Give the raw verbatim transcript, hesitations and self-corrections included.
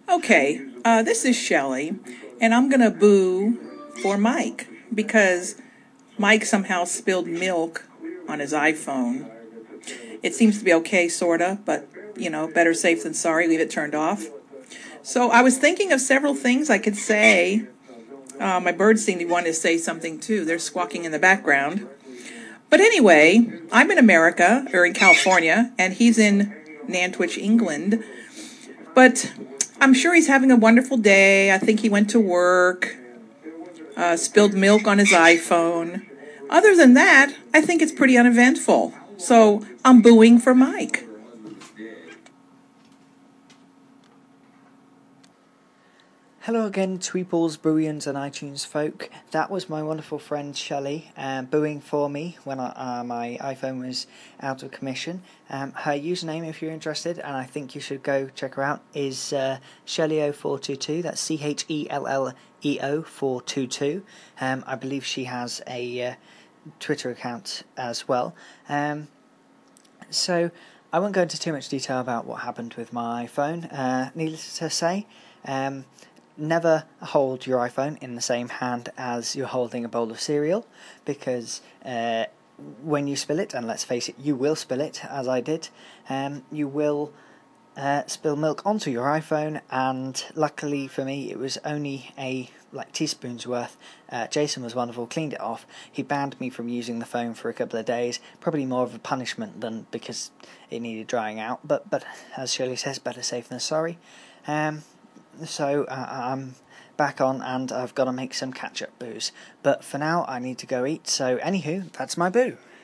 Okay, uh, this is Shelley, and I'm going to boo for Mike because Mike somehow spilled milk on his iPhone. It seems to be okay, sorta, but, you know, better safe than sorry. Leave it turned off. So I was thinking of several things I could say. Uh, my birds seem to want to say something, too. They're squawking in the background. But anyway, I'm in America, or in California, and he's in Nantwich, England. But I'm sure he's having a wonderful day. I think he went to work, uh, spilled milk on his iPhone. Other than that, I think it's pretty uneventful. So I'm booing for Mike. Hello again, Tweeples, Booians and iTunes folk. That was my wonderful friend Shelley um, booing for me when I, uh, my iPhone was out of commission. Um, her username, if you're interested, and I think you should go check her out, is uh, Shelley oh four two two. That's C H E L L E O four two two. Um, I believe she has a uh, Twitter account as well. Um, so I won't go into too much detail about what happened with my phone. Uh, needless to say, um, never hold your iPhone in the same hand as you're holding a bowl of cereal, because uh, when you spill it, and let's face it, you will spill it, as I did, um, you will uh, spill milk onto your iPhone, and luckily for me, it was only a like teaspoon's worth. Uh, Jason was wonderful, cleaned it off. He banned me from using the phone for a couple of days, probably more of a punishment than because it needed drying out, but, but as Shirley says, better safe than sorry. Um, So uh, I'm back on and I've got to make some catch-up boos. But for now I need to go eat, so anywho, that's my boo.